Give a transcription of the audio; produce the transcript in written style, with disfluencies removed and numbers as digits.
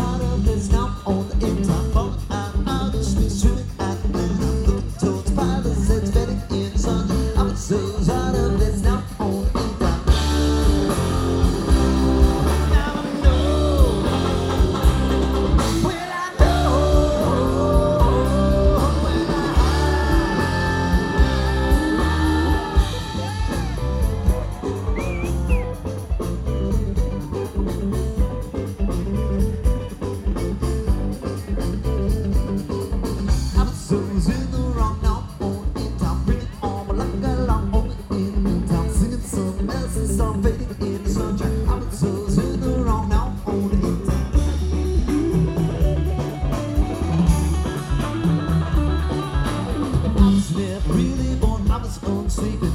out of this now on the inside. Falling out the street, streaming at the man. I'm looking towards pilots, it's bedding in the sun. I'm so out of this now on the inside. Now I know. Well, I know. I'm so in the wrong now on in town. Bring it on, but like a long on in town. Singing some else and start fading in the sunshine. I'm so in the wrong now on in town. I was never really born, I was on sleeping.